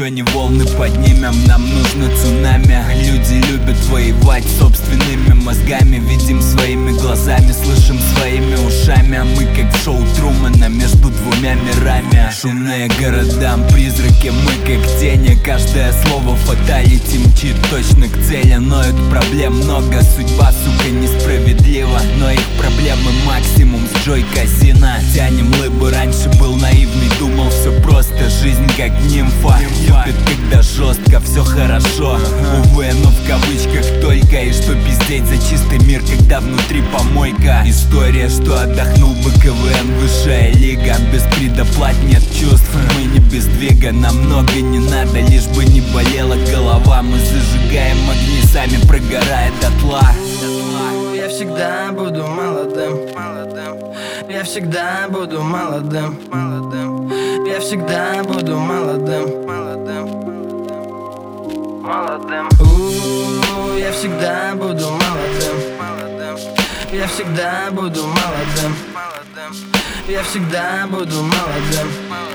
еще не волны поднимем. Нам нужно цунами. Люди любят воевать собственными мозгами. Видим своими глазами, слышим своими ушами. А мы как в шоу Трумана между двумя мирами. Шумные города, призраки, мы как тени. Каждое слово фаталити мчит точно к цели. Но это проблем много, судьба, сука, несправедлива. Но их проблемы максимум с Джой Казино. Тянем лыбы, раньше был наивный, думал все просто. Жизнь как нимфа, любит, когда жестко, все хорошо. Увы, но в кавычках только. И что пиздеть за чистый мир, когда внутри помойка. История, что отдохнул бы КВН, высшая лига. Без предоплат нет чувств, мы не без двига. Нам много не надо, лишь бы не болела голова. Мы зажигаем огни, сами прогорая дотла. Я всегда буду молодым. Я всегда буду молодым. Я всегда буду молодым. Я всегда буду молодым. Я всегда буду молодым. Я всегда буду молодым.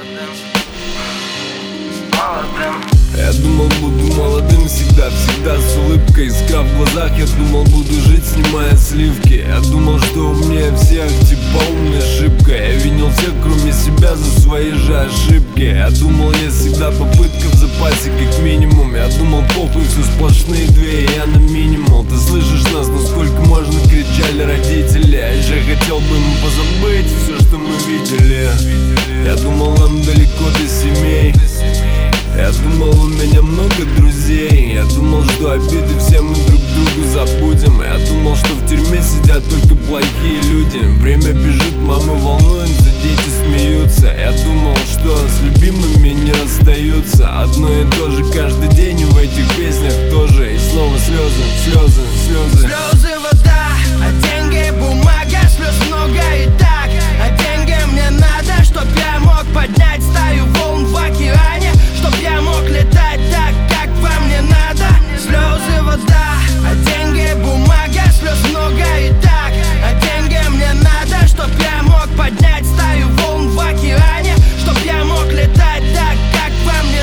Я думал, буду молодым всегда, всегда с улыбкой, искра в глазах. Я думал, буду жить, снимая сливки. Я думал, что умнее всех, типа умная ошибка. Я винил всех, кроме себя, за свои же ошибки. Я думал, есть всегда попытка в запасе, как минимум. Я думал, похуй, все сплошные две, я на минимум. Ты слышишь нас, но сколько можно, кричали родители. Я же хотел бы им позабыть все, что мы видели. Я думал, нам далеко до семей. Я думал, у меня много друзей. Я думал, что обиды все мы друг другу забудем. Я думал, что в тюрьме сидят только плохие люди. Время бежит, мамы волнуются, дети смеются. Я думал, что с любимыми не расстаются. Одно и то же каждый день, и в этих песнях тоже. И снова слезы, слезы, слезы. Слезы, вода, а деньги, бумага. Слез много и так, а деньги мне надо, чтоб я мог поднять стаю волн в океане. Чтоб я мог летать так, как вам не надо. Слезы, вода, а деньги, бумага. Слез много и так, а деньги мне надо, чтоб я мог поднять стаю волн в океане. Чтоб я мог летать так, как вам не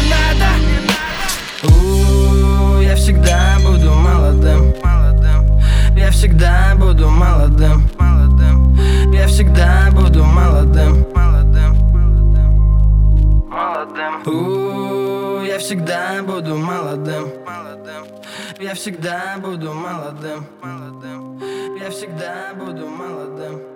надо. Я всегда буду молодым. Я всегда буду молодым. Я всегда буду молодым. Я всегда буду молодым. Я всегда буду молодым. Я всегда буду молодым.